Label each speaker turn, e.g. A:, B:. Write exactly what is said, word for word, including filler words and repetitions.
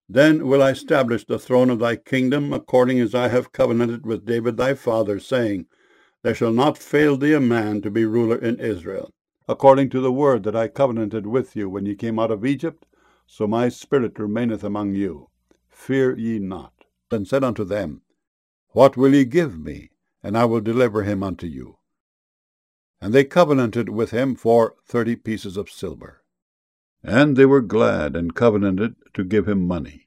A: Then will I establish the throne of thy kingdom, according as I have covenanted with David thy father, saying, There shall not fail thee a man to be ruler in Israel. According to the word that I covenanted with you when ye came out of Egypt, so my spirit remaineth among you. Fear ye not. And said unto them, What will ye give me? And I will deliver him unto you. And they covenanted with him for thirty pieces of silver. And they were glad, and covenanted to give him money.